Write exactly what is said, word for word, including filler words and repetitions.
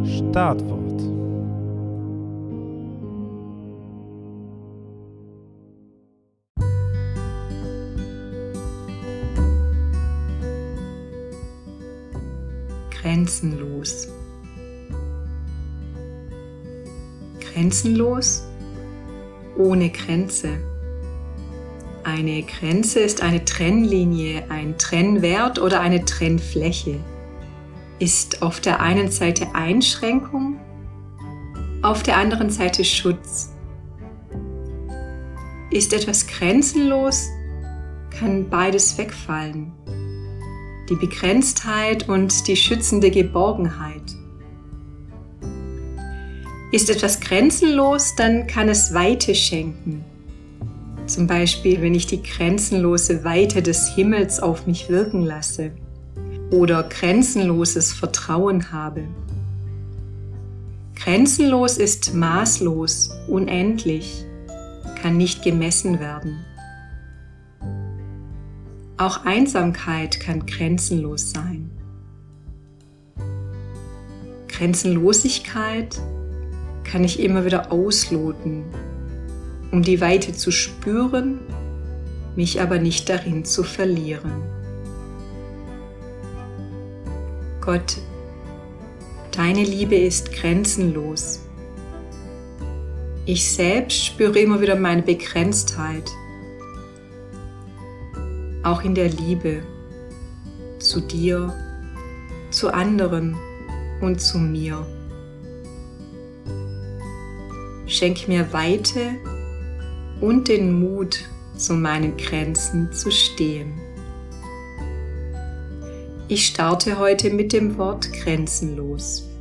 Startwort. Grenzenlos. Grenzenlos ohne Grenze. Eine Grenze ist eine Trennlinie, ein Trennwert oder eine Trennfläche. Ist auf der einen Seite Einschränkung, auf der anderen Seite Schutz. Ist etwas grenzenlos, kann beides wegfallen. Die Begrenztheit und die schützende Geborgenheit. Ist etwas grenzenlos, dann kann es Weite schenken. Zum Beispiel, wenn ich die grenzenlose Weite des Himmels auf mich wirken lasse oder grenzenloses Vertrauen habe. Grenzenlos ist maßlos, unendlich, kann nicht gemessen werden. Auch Einsamkeit kann grenzenlos sein. Grenzenlosigkeit kann ich immer wieder ausloten, um die Weite zu spüren, mich aber nicht darin zu verlieren. Gott, deine Liebe ist grenzenlos. Ich selbst spüre immer wieder meine Begrenztheit, auch in der Liebe zu dir, zu anderen und zu mir. Schenk mir Weite und den Mut, zu meinen Grenzen zu stehen. Ich starte heute mit dem Wort grenzenlos.